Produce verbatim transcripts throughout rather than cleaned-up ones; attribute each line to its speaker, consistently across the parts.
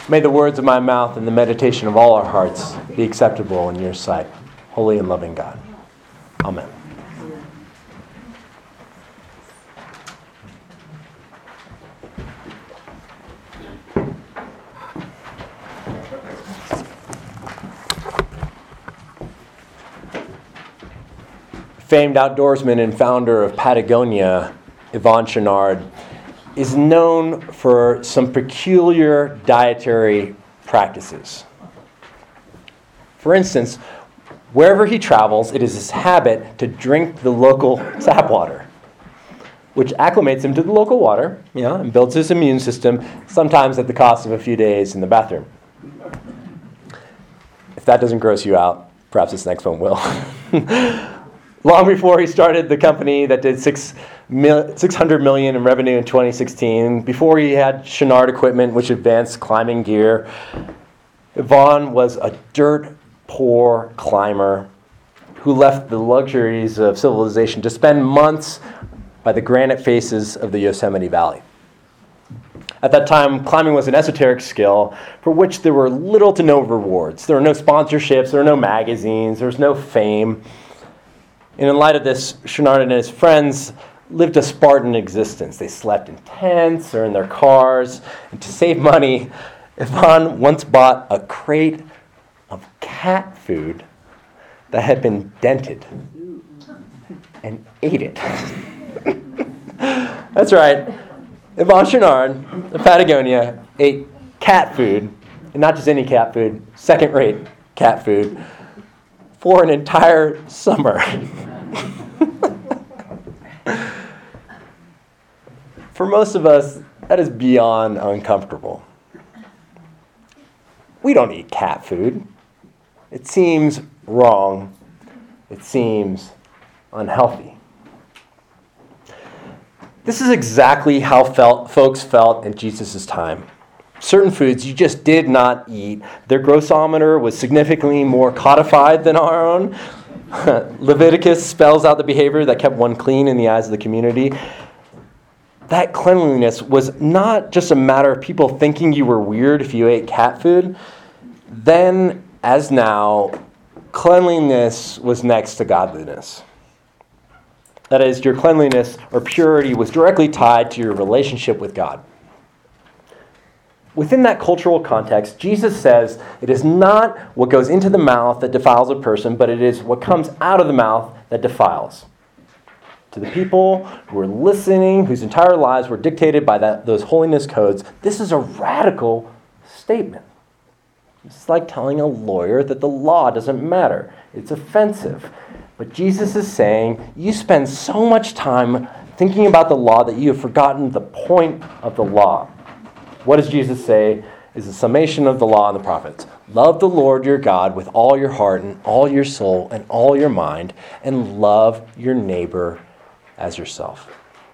Speaker 1: May the words of my mouth and the meditation of all our hearts be acceptable in your sight, holy and loving God. Amen. Famed outdoorsman and founder of Patagonia, Yvon Chouinard, is known for some peculiar dietary practices. For instance, wherever he travels, it is his habit to drink the local tap water, which acclimates him to the local water, you know, and builds his immune system, sometimes at the cost of a few days in the bathroom. If that doesn't gross you out, perhaps this next one will. Long before he started the company that did six mil, six hundred million dollars in revenue in twenty sixteen, before he had Chouinard equipment, which advanced climbing gear, Yvon was a dirt-poor climber who left the luxuries of civilization to spend months by the granite faces of the Yosemite Valley. At that time, climbing was an esoteric skill for which there were little to no rewards. There were no sponsorships, there were no magazines, there was no fame. And in light of this, Chouinard and his friends lived a Spartan existence. They slept in tents or in their cars. And to save money, Yvon once bought a crate of cat food that had been dented and ate it. That's right. Yvon Chouinard of Patagonia ate cat food, and not just any cat food, second-rate cat food, for an entire summer. For most of us, that is beyond uncomfortable. We don't eat cat food. It seems wrong. It seems unhealthy. This is exactly how felt, folks felt in Jesus' time. Certain foods you just did not eat. Their grossometer was significantly more codified than our own. Leviticus spells out the behavior that kept one clean in the eyes of the community. That cleanliness was not just a matter of people thinking you were weird if you ate cat food. Then, as now, cleanliness was next to godliness. That is, your cleanliness or purity was directly tied to your relationship with God. Within that cultural context, Jesus says it is not what goes into the mouth that defiles a person, but it is what comes out of the mouth that defiles. To the people who were listening, whose entire lives were dictated by that, those holiness codes, this is a radical statement. It's like telling a lawyer that the law doesn't matter. It's offensive. But Jesus is saying, you spend so much time thinking about the law that you have forgotten the point of the law. What does Jesus say is the summation of the law and the prophets? Love the Lord your God with all your heart and all your soul and all your mind, and love your neighbor as yourself.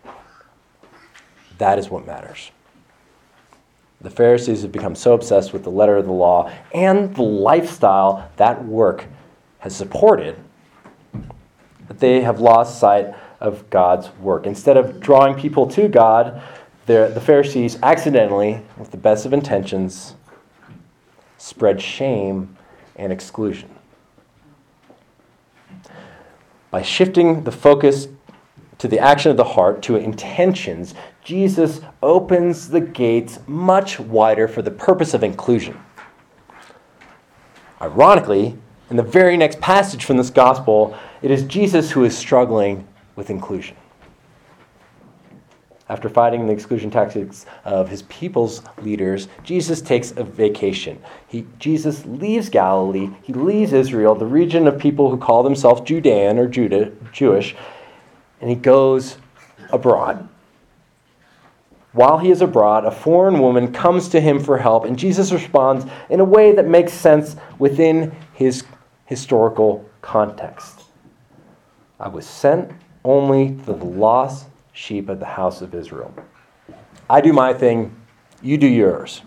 Speaker 1: That is what matters. The Pharisees have become so obsessed with the letter of the law and the lifestyle that work has supported that they have lost sight of God's work. Instead of drawing people to God, the Pharisees accidentally, with the best of intentions, spread shame and exclusion. By shifting the focus to the action of the heart, to intentions, Jesus opens the gates much wider for the purpose of inclusion. Ironically, in the very next passage from this gospel, it is Jesus who is struggling with inclusion. After fighting the exclusion tactics of his people's leaders, Jesus takes a vacation. He, Jesus leaves Galilee, he leaves Israel, the region of people who call themselves Judean or Judah, Jewish, and he goes abroad. While he is abroad, a foreign woman comes to him for help, and Jesus responds in a way that makes sense within his historical context. I was sent only to the lost sheep of the house of Israel. I do my thing, you do yours.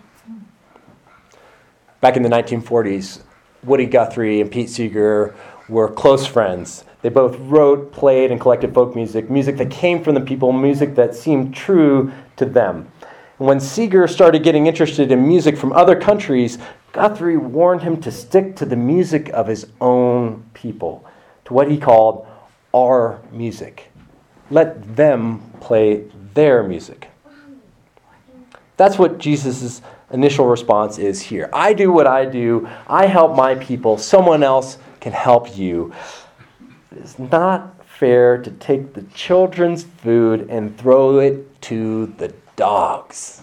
Speaker 1: Back in the nineteen forties, Woody Guthrie and Pete Seeger were close friends. They both wrote, played, and collected folk music, music that came from the people, music that seemed true to them. When Seeger started getting interested in music from other countries, Guthrie warned him to stick to the music of his own people, to what he called our music. Let them play their music. That's what Jesus' initial response is here. I do what I do. I help my people. Someone else can help you. It is not fair to take the children's food and throw it to the dogs.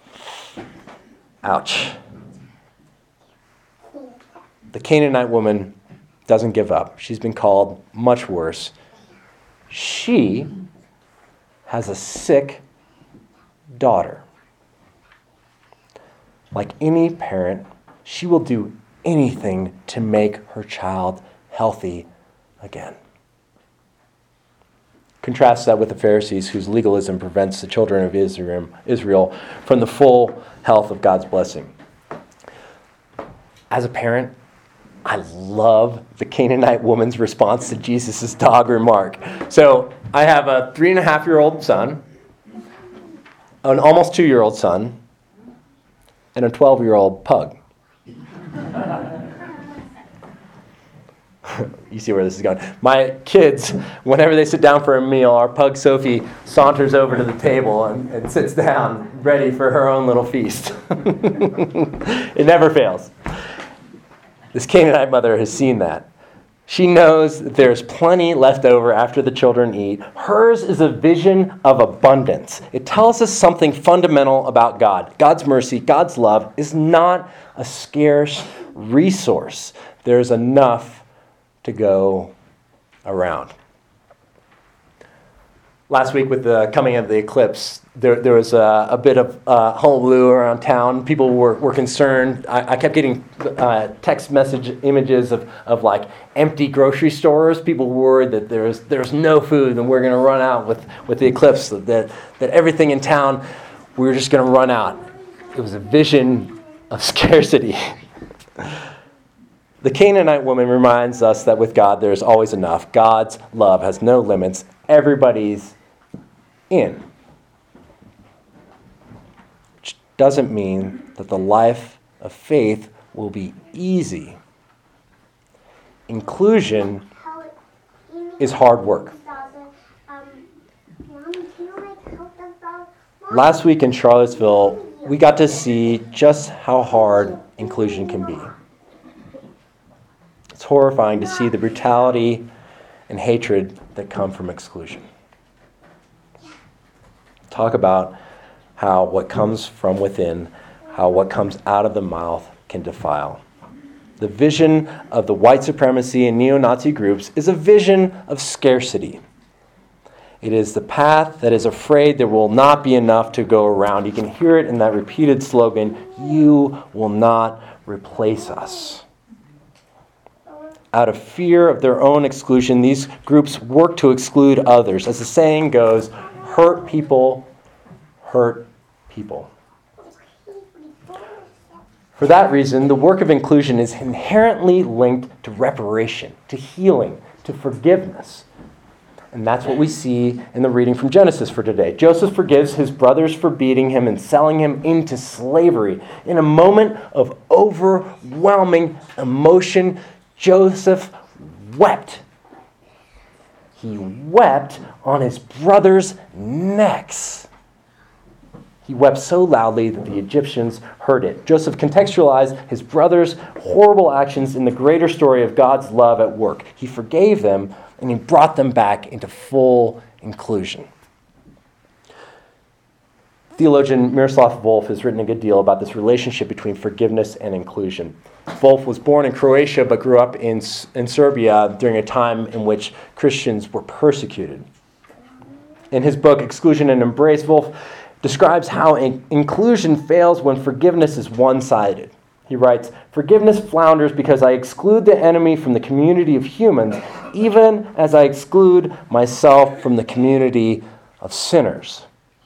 Speaker 1: Ouch. The Canaanite woman doesn't give up. She's been called much worse. She has a sick daughter. Like any parent, she will do anything to make her child healthy again. Contrast that with the Pharisees, whose legalism prevents the children of Israel from the full health of God's blessing. As a parent, I love the Canaanite woman's response to Jesus' dog remark. So I have a three and a half year old son, an almost two year old son, and a twelve year old pug. You see where this is going. My kids, whenever they sit down for a meal, our pug Sophie saunters over to the table and, and sits down, ready for her own little feast. It never fails. This Canaanite mother has seen that. She knows that there's plenty left over after the children eat. Hers is a vision of abundance. It tells us something fundamental about God. God's mercy, God's love is not a scarce resource. There's enough to go around. Last week with the coming of the eclipse, there, there was a, a bit of uh, hullabaloo around town. People were, were concerned. I, I kept getting uh, text message images of, of like empty grocery stores. People were worried that there's there's no food and we're going to run out with, with the eclipse, that, that everything in town, we were just going to run out. It was a vision of scarcity. The Canaanite woman reminds us that with God there's always enough. God's love has no limits. Everybody's in. Which doesn't mean that the life of faith will be easy. Inclusion is hard work. Last week in Charlottesville, we got to see just how hard inclusion can be. It's horrifying to see the brutality and hatred that come from exclusion. Talk about how what comes from within, how what comes out of the mouth can defile. The vision of the white supremacy and neo-Nazi groups is a vision of scarcity. It is the path that is afraid there will not be enough to go around. You can hear it in that repeated slogan, "You will not replace us." Out of fear of their own exclusion, these groups work to exclude others. As the saying goes, hurt people, hurt people. For that reason, the work of inclusion is inherently linked to reparation, to healing, to forgiveness. And that's what we see in the reading from Genesis for today. Joseph forgives his brothers for beating him and selling him into slavery. In a moment of overwhelming emotion, Joseph wept. He wept on his brothers' necks. He wept so loudly that the Egyptians heard it. Joseph contextualized his brothers' horrible actions in the greater story of God's love at work. He forgave them, and he brought them back into full inclusion. Theologian Miroslav Volf has written a good deal about this relationship between forgiveness and inclusion. Volf was born in Croatia but grew up in, in Serbia during a time in which Christians were persecuted. In his book, Exclusion and Embrace, Volf describes how in- inclusion fails when forgiveness is one-sided. He writes, "Forgiveness flounders because I exclude the enemy from the community of humans, even as I exclude myself from the community of sinners."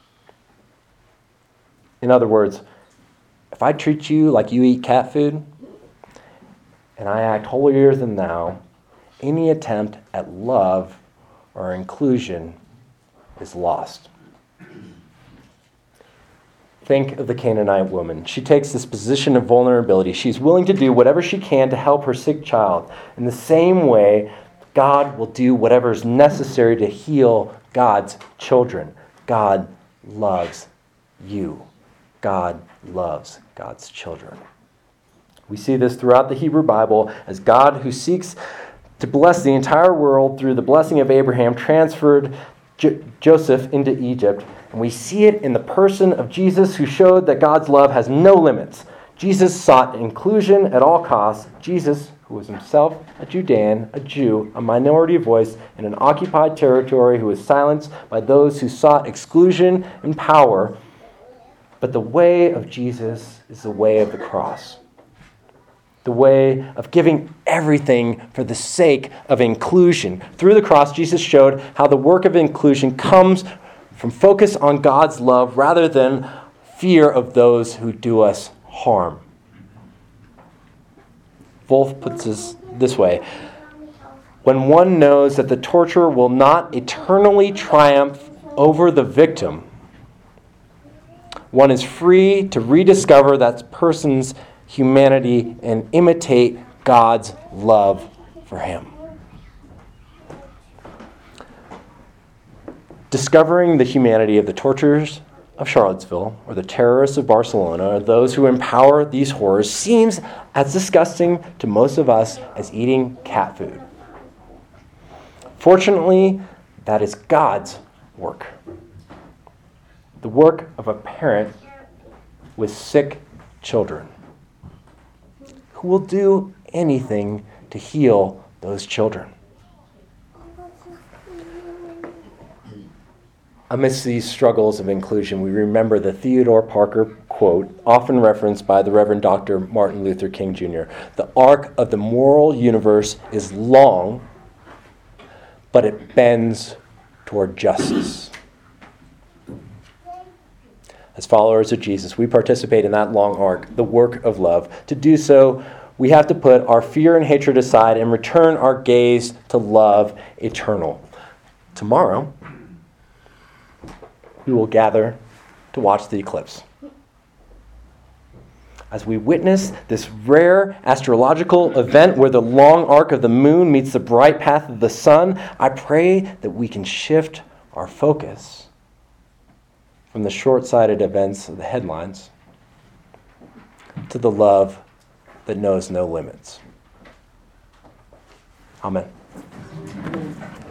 Speaker 1: In other words, if I treat you like you eat cat food, and I act holier than thou, any attempt at love or inclusion is lost. think of the Canaanite woman. She takes this position of vulnerability. She's willing to do whatever she can to help her sick child. In the same way, God will do whatever is necessary to heal God's children. God loves you. God loves God's children. We see this throughout the Hebrew Bible as God, who seeks to bless the entire world through the blessing of Abraham, transferred Jo- Joseph into Egypt. And we see it in the person of Jesus, who showed that God's love has no limits. Jesus sought inclusion at all costs. Jesus, who was himself a Judean, a Jew, a minority voice in an occupied territory, who was silenced by those who sought exclusion and power. But the way of Jesus is the way of the cross. The way of giving everything for the sake of inclusion. Through the cross, Jesus showed how the work of inclusion comes from focus on God's love rather than fear of those who do us harm. Wolf puts this this way: when one knows that the torturer will not eternally triumph over the victim, one is free to rediscover that person's humanity and imitate God's love for him. Discovering the humanity of the torturers of Charlottesville or the terrorists of Barcelona or those who empower these horrors seems as disgusting to most of us as eating cat food. Fortunately, that is God's work. The work of a parent with sick children who will do anything to heal those children. Amidst these struggles of inclusion, we remember the Theodore Parker quote, often referenced by the Reverend Doctor Martin Luther King Junior The arc of the moral universe is long, but it bends toward justice. As followers of Jesus, we participate in that long arc, the work of love. To do so, we have to put our fear and hatred aside and return our gaze to love eternal. Tomorrow, we will gather to watch the eclipse. As we witness this rare astrological event where the long arc of the moon meets the bright path of the sun, I pray that we can shift our focus from the short-sighted events of the headlines to the love that knows no limits. Amen.